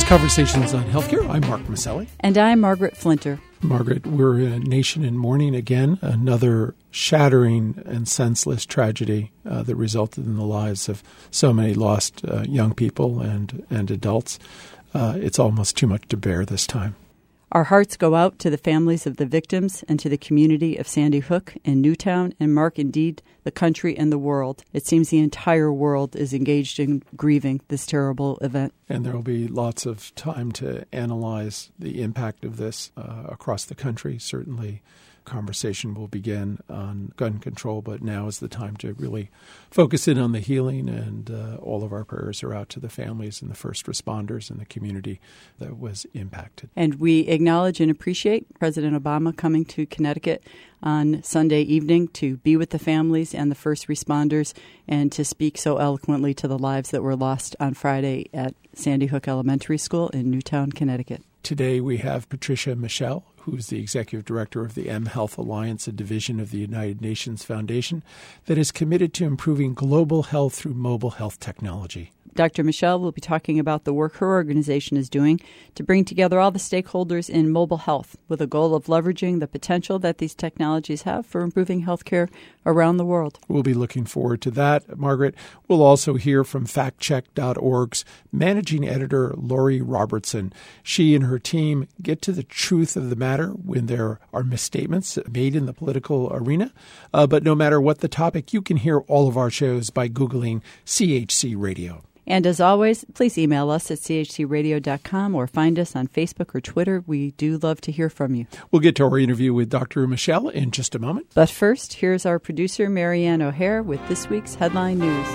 Conversations on Healthcare. I'm Mark Maselli. And I'm Margaret Flinter. Margaret, we're a nation in mourning again. Another shattering and senseless tragedy that resulted in the lives of so many lost young people and adults. It's almost too much to bear this time. Our hearts go out to the families of the victims and to the community of Sandy Hook and Newtown, and Mark, indeed, the country and the world. It seems the entire world is engaged in grieving this terrible event. And there will be lots of time to analyze the impact of this across the country. Certainly, conversation will begin on gun control, but now is the time to really focus in on the healing, and all of our prayers are out to the families and the first responders and the community that was impacted. And we acknowledge and appreciate President Obama coming to Connecticut on Sunday evening to be with the families and the first responders and to speak so eloquently to the lives that were lost on Friday at Sandy Hook Elementary School in Newtown, Connecticut. Today we have Patricia Michel, who's the executive director of the mHealth Alliance, a division of the United Nations Foundation that is committed to improving global health through mobile health technology. Dr. Michel will be talking about the work her organization is doing to bring together all the stakeholders in mobile health with a goal of leveraging the potential that these technologies have for improving healthcare around the world. We'll be looking forward to that, Margaret. We'll also hear from factcheck.org's managing editor, Lori Robertson. She and her team get to the truth of the matter when there are misstatements made in the political arena. But no matter what the topic, you can hear all of our shows by Googling CHC Radio. And as always, please email us at chcradio.com or find us on Facebook or Twitter. We do love to hear from you. We'll get to our interview with Dr. Michel in just a moment. But first, here's our producer, Marianne O'Hare, with this week's headline news.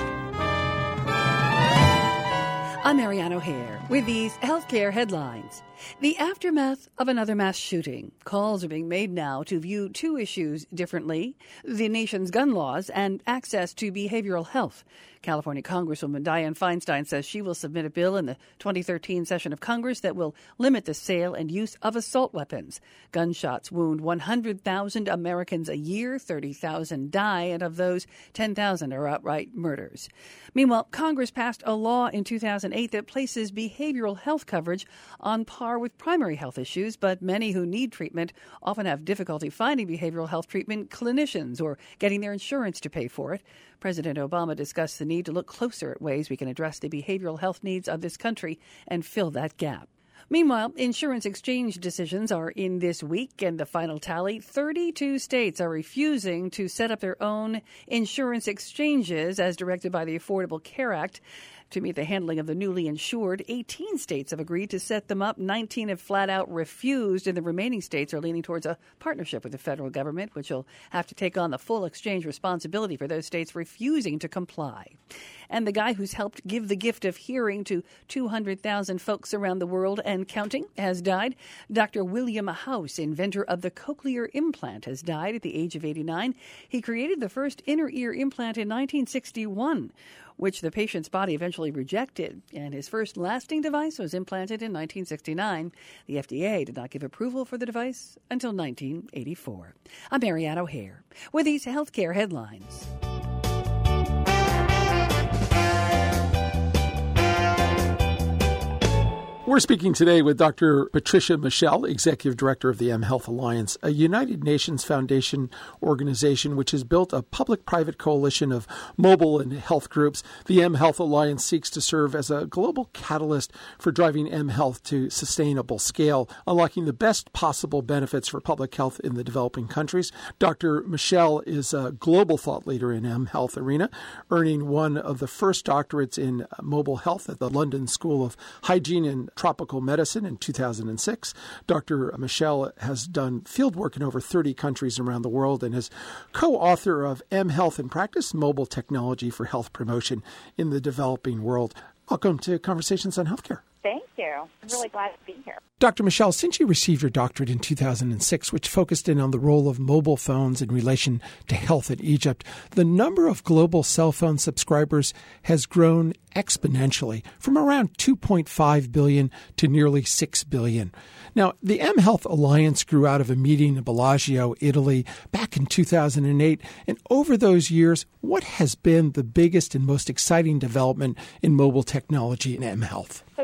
I'm Marianne O'Hare with these healthcare headlines. The aftermath of another mass shooting. Calls are being made now to view two issues differently: the nation's gun laws and access to behavioral health. California Congresswoman Dianne Feinstein says she will submit a bill in the 2013 session of Congress that will limit the sale and use of assault weapons. Gunshots wound 100,000 Americans a year, 30,000 die, and of those, 10,000 are outright murders. Meanwhile, Congress passed a law in 2008 that places behavioral health coverage on par with primary health issues, but many who need treatment often have difficulty finding behavioral health treatment clinicians or getting their insurance to pay for it. President Obama discussed the need to look closer at ways we can address the behavioral health needs of this country and fill that gap. Meanwhile, insurance exchange decisions are in this week, and the final tally, 32 states are refusing to set up their own insurance exchanges as directed by the Affordable Care Act. To meet the handling of the newly insured, 18 states have agreed to set them up. 19 have flat out refused, and the remaining states are leaning towards a partnership with the federal government, which will have to take on the full exchange responsibility for those states refusing to comply. And the guy who's helped give the gift of hearing to 200,000 folks around the world and counting has died. Dr. William House, inventor of the cochlear implant, has died at the age of 89. He created the first inner ear implant in 1961, which the patient's body eventually rejected, and his first lasting device was implanted in 1969. The FDA did not give approval for the device until 1984. I'm Marianne O'Hare with these healthcare headlines. We're speaking today with Dr. Patricia Michel, Executive Director of the mHealth Alliance, a United Nations Foundation organization which has built a public-private coalition of mobile and health groups. The mHealth Alliance seeks to serve as a global catalyst for driving mHealth to sustainable scale, unlocking the best possible benefits for public health in the developing countries. Dr. Michel is a global thought leader in mHealth arena, earning one of the first doctorates in mobile health at the London School of Hygiene and Tropical Medicine in 2006. Dr. Michel has done field work in over 30 countries around the world and is co-author of mHealth in Practice, Mobile Technology for Health Promotion in the Developing World. Welcome to Conversations on Healthcare. Thank you. I'm really glad to be here. Dr. Michel, since you received your doctorate in 2006, which focused in on the role of mobile phones in relation to health in Egypt, the number of global cell phone subscribers has grown exponentially from around 2.5 billion to nearly 6 billion. Now, the mHealth Alliance grew out of a meeting in Bellagio, Italy, back in 2008. And over those years, what has been the biggest and most exciting development in mobile technology in mHealth? So the mHealth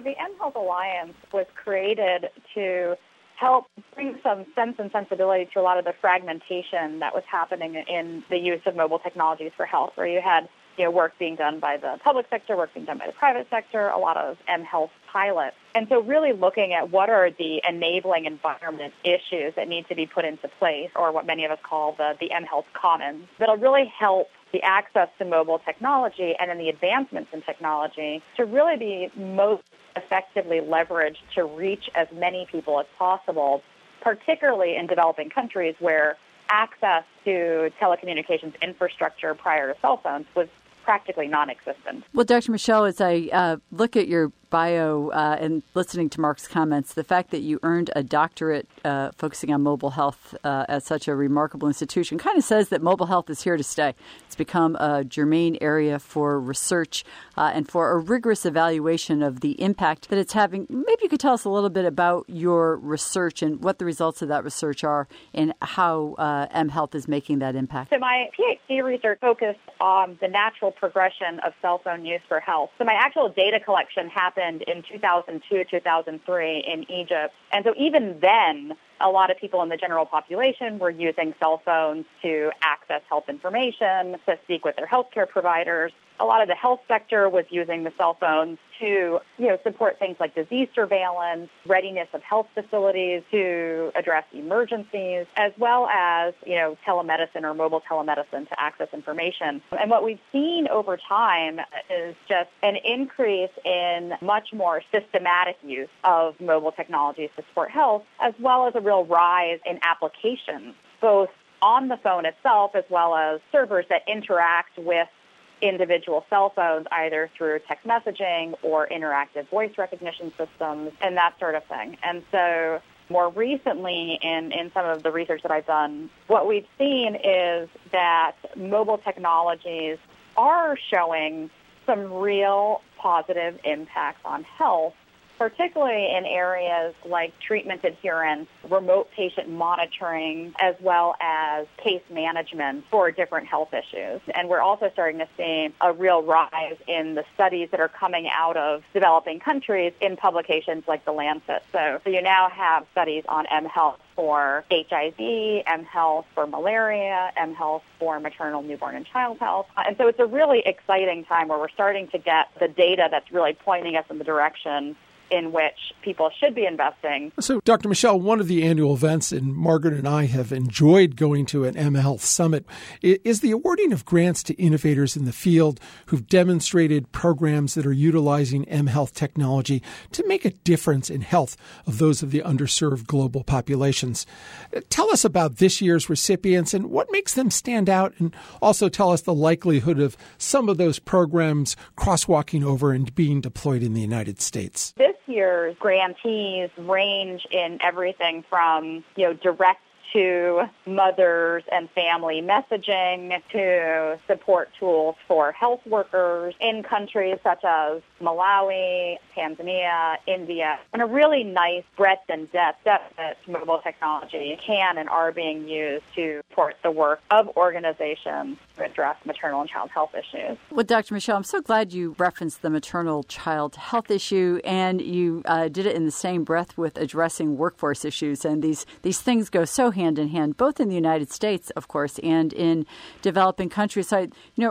Health Alliance was created to help bring some sense and sensibility to a lot of the fragmentation that was happening in the use of mobile technologies for health, where you had work being done by the public sector, work being done by the private sector, a lot of mHealth pilots. And so really looking at what are the enabling environment issues that need to be put into place, or what many of us call the mHealth Commons, that'll really help the access to mobile technology and then the advancements in technology to really be most effectively leveraged to reach as many people as possible, particularly in developing countries where access to telecommunications infrastructure prior to cell phones was practically non-existent. Well, Dr. Michel, as I look at your bio and listening to Mark's comments, the fact that you earned a doctorate focusing on mobile health at such a remarkable institution kind of says that mobile health is here to stay. It's become a germane area for research and for a rigorous evaluation of the impact that it's having. Maybe you could tell us a little bit about your research and what the results of that research are and how mHealth is making that impact. So my PhD research focused on the natural progression of cell phone use for health. So my actual data collection happened in 2002, 2003 in Egypt. And so even then, a lot of people in the general population were using cell phones to access health information, to speak with their healthcare providers. A lot of the health sector was using the cell phones to, support things like disease surveillance, readiness of health facilities to address emergencies, as well as, telemedicine or mobile telemedicine to access information. And what we've seen over time is just an increase in much more systematic use of mobile technologies to support health, as well as a real rise in applications, both on the phone itself as well as servers that interact with individual cell phones, either through text messaging or interactive voice recognition systems and that sort of thing. And so more recently in some of the research that I've done, what we've seen is that mobile technologies are showing some real positive impacts on health, particularly in areas like treatment adherence, remote patient monitoring, as well as case management for different health issues. And we're also starting to see a real rise in the studies that are coming out of developing countries in publications like The Lancet. So you now have studies on mHealth for HIV, mHealth for malaria, mHealth for maternal, newborn, and child health. And so it's a really exciting time where we're starting to get the data that's really pointing us in the direction in which people should be investing. So, Dr. Michel, one of the annual events, and Margaret and I have enjoyed going to an mHealth Summit, is the awarding of grants to innovators in the field who've demonstrated programs that are utilizing mHealth technology to make a difference in health of those of the underserved global populations. Tell us about this year's recipients and what makes them stand out, and also tell us the likelihood of some of those programs crosswalking over and being deployed in the United States. This year's grantees range in everything from, direct to mothers and family messaging to support tools for health workers in countries such as Malawi, Tanzania, India, and a really nice breadth and depth that mobile technology can and are being used to support the work of organizations to address maternal and child health issues. Well, Dr. Michel, I'm so glad you referenced the maternal child health issue, and you did it in the same breath with addressing workforce issues. And these things go so hand in hand, both in the United States, of course, and in developing countries. So,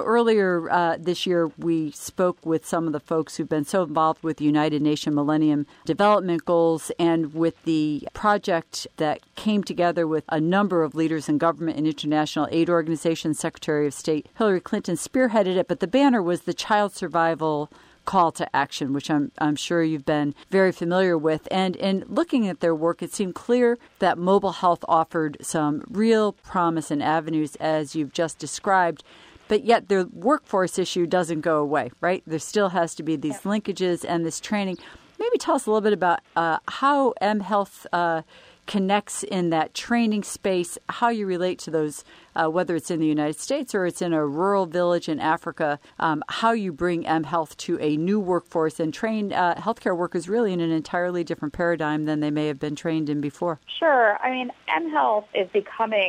earlier this year, we spoke with some of the folks who've been so involved with the United Nations Millennium Development Goals and with the project that came together with a number of leaders in government and international aid organizations. Secretary of State Hillary Clinton spearheaded it, but the banner was the Child Survival Call to Action, which I'm sure you've been very familiar with. And in looking at their work, it seemed clear that mobile health offered some real promise and avenues, as you've just described. But yet the workforce issue doesn't go away, right? There still has to be these linkages and this training. Maybe tell us a little bit about how mHealth connects in that training space, how you relate to those, whether it's in the United States or it's in a rural village in Africa, how you bring mHealth to a new workforce and train healthcare workers really in an entirely different paradigm than they may have been trained in before. Sure. I mean, mHealth is becoming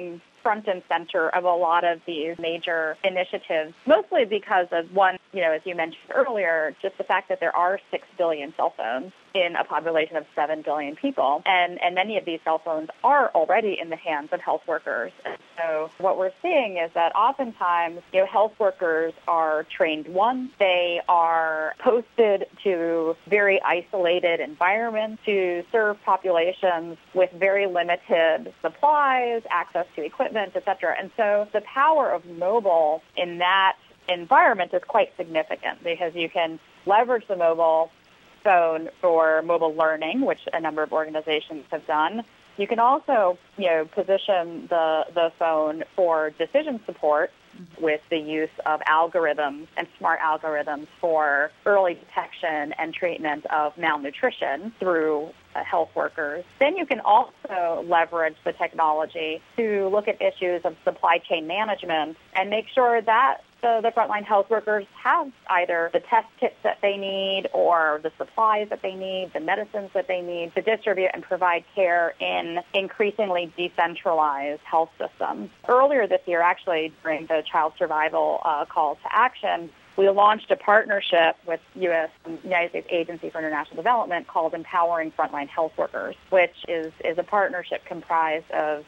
front and center of a lot of these major initiatives, mostly because of one, as you mentioned earlier, just the fact that there are 6 billion cell phones in a population of 7 billion people. And many of these cell phones are already in the hands of health workers. And so what we're seeing is that oftentimes, health workers are trained once. They are posted to very isolated environments to serve populations with very limited supplies, access to equipment, et cetera. And so the power of mobile in that environment is quite significant because you can leverage the mobile phone for mobile learning, which a number of organizations have done. You can also, position the phone for decision support with the use of algorithms and smart algorithms for early detection and treatment of malnutrition through health workers. Then you can also leverage the technology to look at issues of supply chain management and make sure that the frontline health workers have either the test kits that they need or the supplies that they need, the medicines that they need to distribute and provide care in increasingly decentralized health systems. Earlier this year, actually, during the Child Survival Call to Action, we launched a partnership with United States Agency for International Development called Empowering Frontline Health Workers, which is a partnership comprised of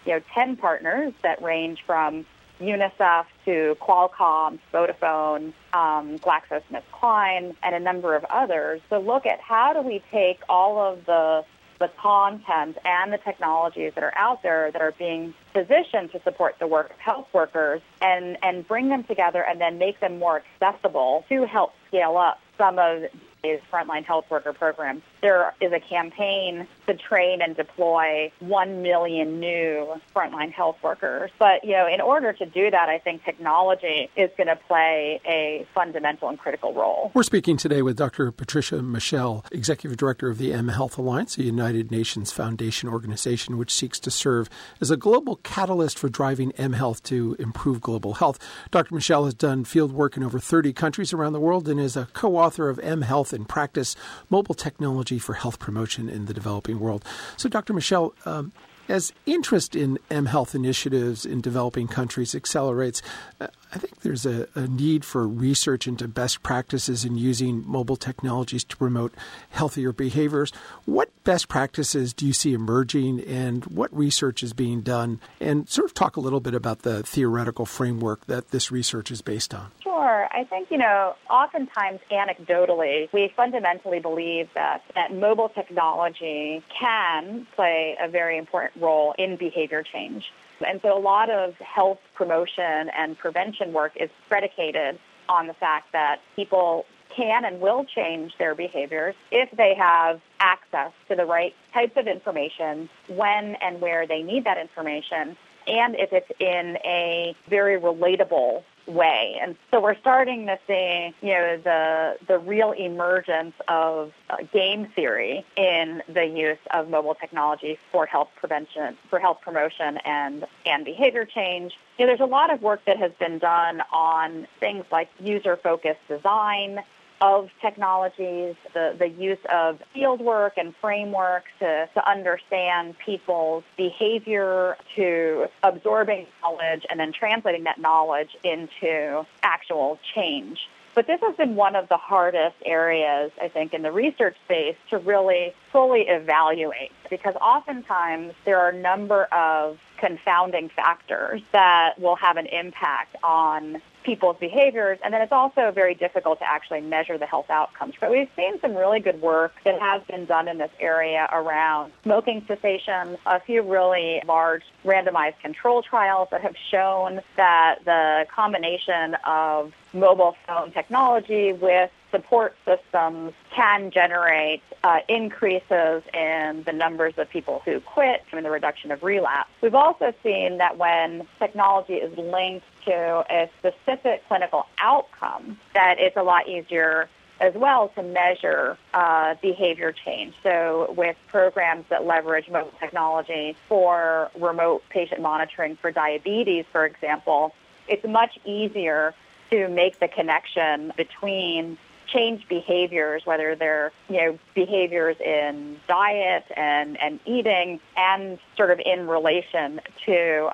10 partners that range from UNICEF to Qualcomm, Vodafone, GlaxoSmithKline, and a number of others to look at how do we take all of the content and the technologies that are out there that are being positioned to support the work of health workers and bring them together and then make them more accessible to help scale up some of these frontline health worker programs. There is a campaign to train and deploy 1 million new frontline health workers. But, in order to do that, I think technology is going to play a fundamental and critical role. We're speaking today with Dr. Patricia Michel, Executive Director of the mHealth Alliance, a United Nations Foundation organization which seeks to serve as a global catalyst for driving mHealth to improve global health. Dr. Michel has done field work in over 30 countries around the world and is a co-author of mHealth in Practice, Mobile Technology for Health Promotion in the Developing World. So, Dr. Michel, as interest in mHealth initiatives in developing countries accelerates, I think there's a need for research into best practices in using mobile technologies to promote healthier behaviors. What best practices do you see emerging and what research is being done? And sort of talk a little bit about the theoretical framework that this research is based on. Sure. I think, oftentimes anecdotally, we fundamentally believe that mobile technology can play a very important role in behavior change. And so a lot of health promotion and prevention work is predicated on the fact that people can and will change their behaviors if they have access to the right types of information when and where they need that information, and if it's in a very relatable way. And so we're starting to see, the real emergence of game theory in the use of mobile technology for health prevention, for health promotion and behavior change. There's a lot of work that has been done on things like user-focused design of technologies, the use of field work and frameworks to understand people's behavior, to absorbing knowledge and then translating that knowledge into actual change. But this has been one of the hardest areas, I think, in the research space to really fully evaluate, because oftentimes there are a number of confounding factors that will have an impact on people's behaviors, and then it's also very difficult to actually measure the health outcomes. But we've seen some really good work that has been done in this area around smoking cessation, a few really large randomized control trials that have shown that the combination of mobile phone technology with support systems can generate increases in the numbers of people who quit and the reduction of relapse. We've also seen that when technology is linked to a specific clinical outcome, that it's a lot easier as well to measure behavior change. So with programs that leverage mobile technology for remote patient monitoring for diabetes, for example, it's much easier to make the connection between change behaviors, whether they're, behaviors in diet and eating, and sort of in relation to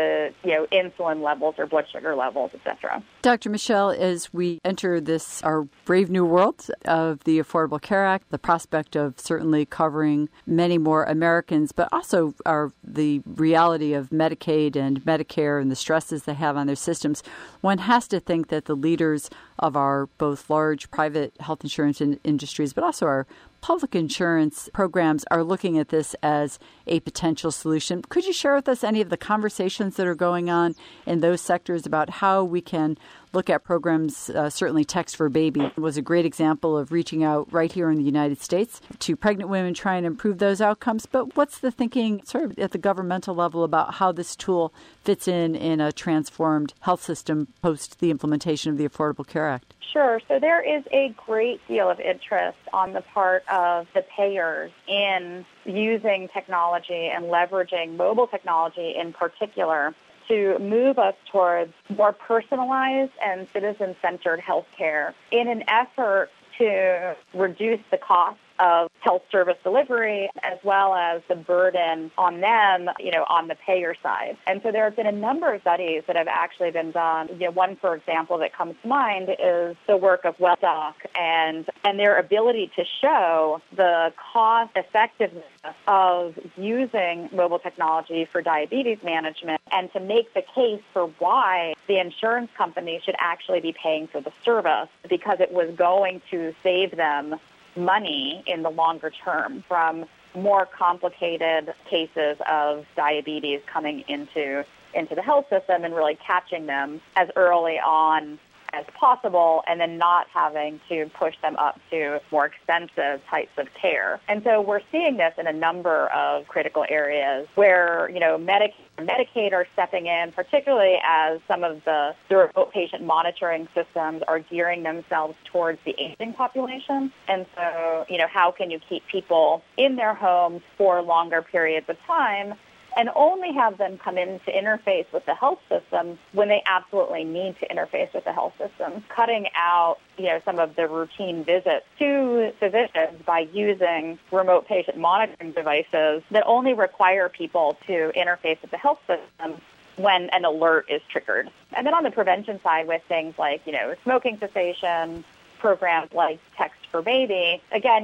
insulin levels or blood sugar levels, et cetera. Dr. Michelle, as we enter this, our brave new world of the Affordable Care Act, the prospect of certainly covering many more Americans, but also the reality of Medicaid and Medicare and the stresses they have on their systems, one has to think that the leaders of our both large private health insurance industries, but also our public insurance programs are looking at this as a potential solution. Could you share with us any of the conversations that are going on in those sectors about how we can look at programs? Certainly Text for Baby was a great example of reaching out right here in the United States to pregnant women, trying to improve those outcomes. But what's the thinking sort of at the governmental level about how this tool fits in a transformed health system post the implementation of the Affordable Care Act? Sure. So there is a great deal of interest on the part of the payers in using technology and leveraging mobile technology in particular to move us towards more personalized and citizen-centered healthcare in an effort to reduce the cost of health service delivery as well as the burden on them, on the payer side. And so there have been a number of studies that have actually been done. One, for example, that comes to mind is the work of WellDoc and their ability to show the cost effectiveness of using mobile technology for diabetes management and to make the case for why the insurance company should actually be paying for the service because it was going to save them money in the longer term from more complicated cases of diabetes coming into the health system and really catching them as early on as possible and then not having to push them up to more expensive types of care. And so we're seeing this in a number of critical areas where, Medicaid are stepping in, particularly as some of the remote patient monitoring systems are gearing themselves towards the aging population. And so, how can you keep people in their homes for longer periods of time and only have them come in to interface with the health system when they absolutely need to interface with the health system, cutting out, some of the routine visits to physicians by using remote patient monitoring devices that only require people to interface with the health system when an alert is triggered. And then on the prevention side with things like, smoking cessation, programs like Text for Baby, again,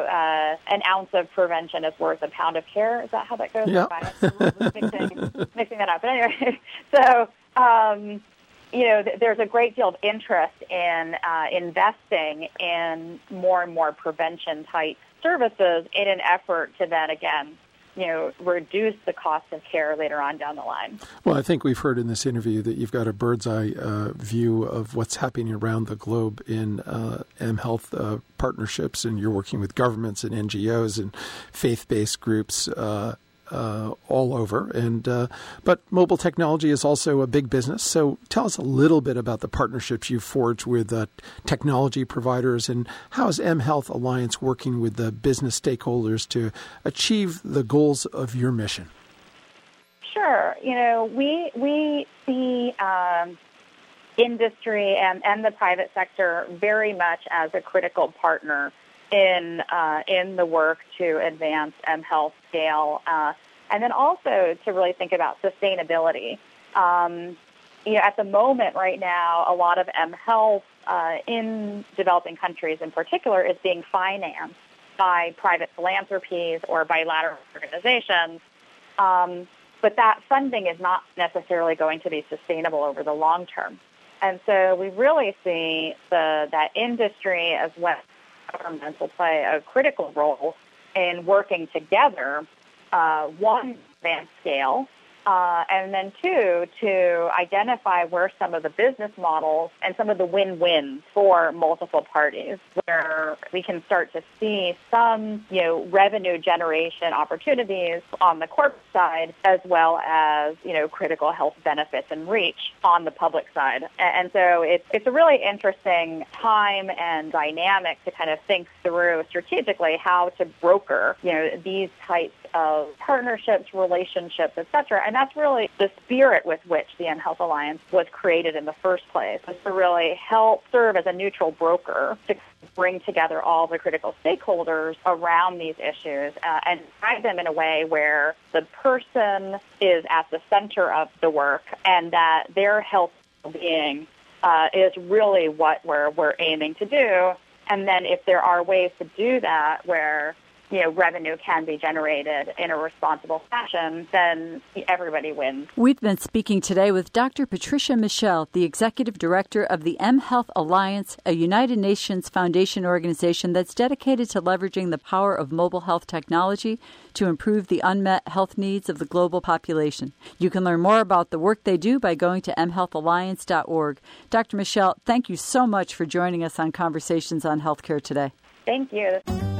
an ounce of prevention is worth a pound of care. Is that how that goes? Yeah. Mixing that up. But anyway, so, there's a great deal of interest in investing in more and more prevention-type services in an effort to then, again, reduce the cost of care later on down the line. Well, I think we've heard in this interview that you've got a bird's eye view of what's happening around the globe in mHealth partnerships, and you're working with governments and NGOs and faith-based groups all over. But mobile technology is also a big business. So tell us a little bit about the partnerships you've forged with technology providers, and how is mHealth Alliance working with the business stakeholders to achieve the goals of your mission? Sure. We see industry and the private sector very much as a critical partner in the work to advance mHealth scale, and then also to really think about sustainability. At the moment right now, a lot of mHealth in developing countries in particular is being financed by private philanthropies or bilateral organizations, but that funding is not necessarily going to be sustainable over the long term. And so we really see that industry as well as governments will play a critical role in working together, one, advance scale, and then two, to identify where some of the business models and some of the win-wins for multiple parties, where we can start to see some, revenue generation opportunities on the corporate side, as well as, critical health benefits and reach on the public side. And so it's a really interesting time and dynamic to kind of think through strategically how to broker, these types of partnerships, relationships, etc. And that's really the spirit with which the mHealth Alliance was created in the first place, was to really help serve as a neutral broker to bring together all the critical stakeholders around these issues and guide them in a way where the person is at the center of the work and that their health and well-being is really what we're aiming to do. And then if there are ways to do that where revenue can be generated in a responsible fashion, then everybody wins. We've been speaking today with Dr. Patricia Michel, the Executive Director of the mHealth Alliance, a United Nations Foundation organization that's dedicated to leveraging the power of mobile health technology to improve the unmet health needs of the global population. You can learn more about the work they do by going to mhealthalliance.org. Dr. Michel, thank you so much for joining us on Conversations on Healthcare today. Thank you.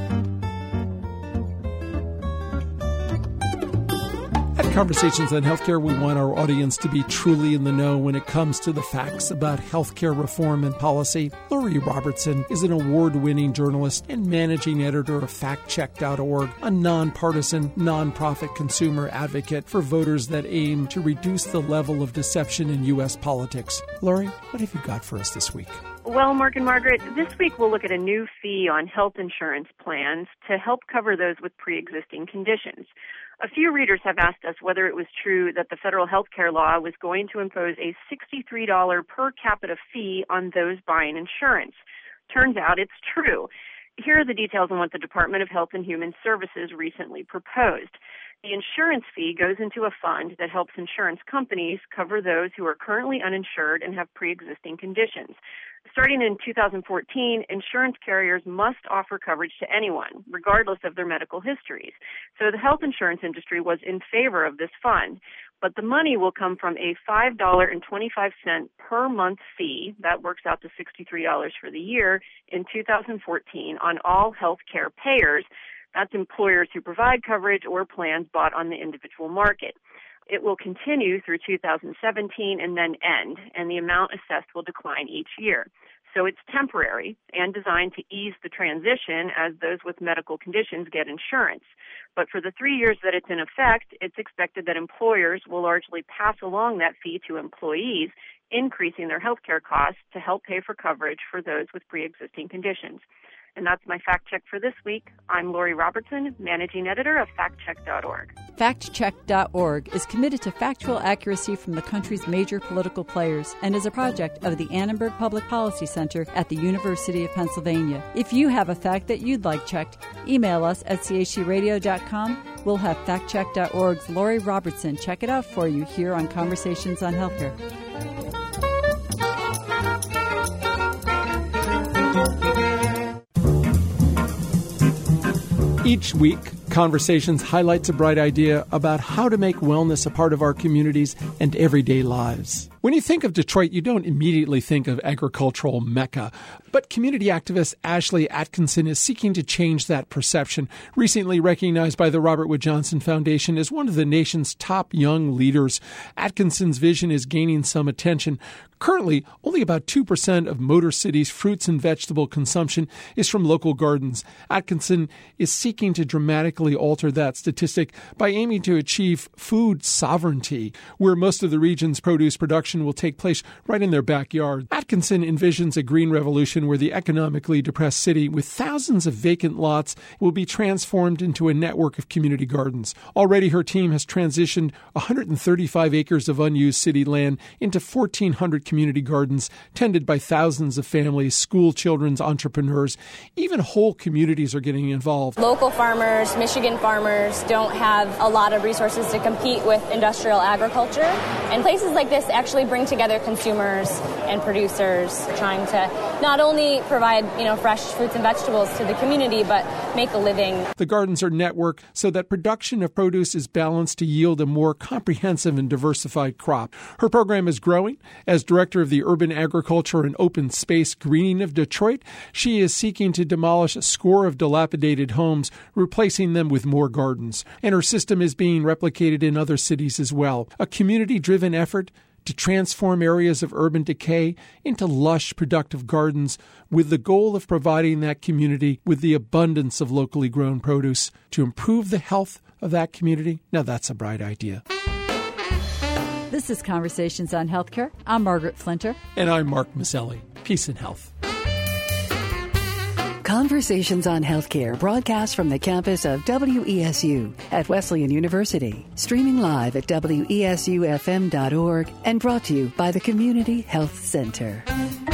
At Conversations on Healthcare, we want our audience to be truly in the know when it comes to the facts about healthcare reform and policy. Lori Robertson is an award-winning journalist and managing editor of FactCheck.org, a nonpartisan, nonprofit consumer advocate for voters that aim to reduce the level of deception in U.S. politics. Lori, what have you got for us this week? Well, Mark and Margaret, this week we'll look at a new fee on health insurance plans to help cover those with pre-existing conditions. A few readers have asked us whether it was true that the federal health care law was going to impose a $63 per capita fee on those buying insurance. Turns out it's true. Here are the details on what the Department of Health and Human Services recently proposed. The insurance fee goes into a fund that helps insurance companies cover those who are currently uninsured and have pre-existing conditions. Starting in 2014, insurance carriers must offer coverage to anyone, regardless of their medical histories. So the health insurance industry was in favor of this fund. But the money will come from a $5.25 per month fee, that works out to $63 for the year, in 2014 on all health care payers. That's employers who provide coverage or plans bought on the individual market. It will continue through 2017 and then end, and the amount assessed will decline each year. So it's temporary and designed to ease the transition as those with medical conditions get insurance. But for the 3 years that it's in effect, it's expected that employers will largely pass along that fee to employees, increasing their health care costs to help pay for coverage for those with pre-existing conditions. And that's my fact check for this week. I'm Lori Robertson, managing editor of FactCheck.org. FactCheck.org is committed to factual accuracy from the country's major political players and is a project of the Annenberg Public Policy Center at the University of Pennsylvania. If you have a fact that you'd like checked, email us at chcradio.com. We'll have FactCheck.org's Lori Robertson check it out for you here on Conversations on Healthcare. Each week, Conversations highlights a bright idea about how to make wellness a part of our communities and everyday lives. When you think of Detroit, you don't immediately think of agricultural mecca. But community activist Ashley Atkinson is seeking to change that perception, recently recognized by the Robert Wood Johnson Foundation as one of the nation's top young leaders. Atkinson's vision is gaining some attention. Currently, only about 2% of Motor City's fruits and vegetable consumption is from local gardens. Atkinson is seeking to dramatically alter that statistic by aiming to achieve food sovereignty, where most of the region's produce production will take place right in their backyard. Atkinson envisions a green revolution where the economically depressed city, with thousands of vacant lots, will be transformed into a network of community gardens. Already, her team has transitioned 135 acres of unused city land into 1,400 community gardens tended by thousands of families, school children's entrepreneurs. Even whole communities are getting involved. Local farmers, Michigan farmers, don't have a lot of resources to compete with industrial agriculture. And places like this actually bring together consumers and producers, trying to not only provide, fresh fruits and vegetables to the community, but make a living. The gardens are networked so that production of produce is balanced to yield a more comprehensive and diversified crop. Her program is growing. As director of the Urban Agriculture and Open Space Greening of Detroit, she is seeking to demolish a score of dilapidated homes, replacing them with more gardens. And her system is being replicated in other cities as well. A community-driven effort to transform areas of urban decay into lush, productive gardens with the goal of providing that community with the abundance of locally grown produce to improve the health of that community? Now that's a bright idea. This is Conversations on Healthcare. I'm Margaret Flinter. And I'm Mark Maselli. Peace and health. Conversations on Healthcare broadcast from the campus of WESU at Wesleyan University. Streaming live at WESUFM.org and brought to you by the Community Health Center.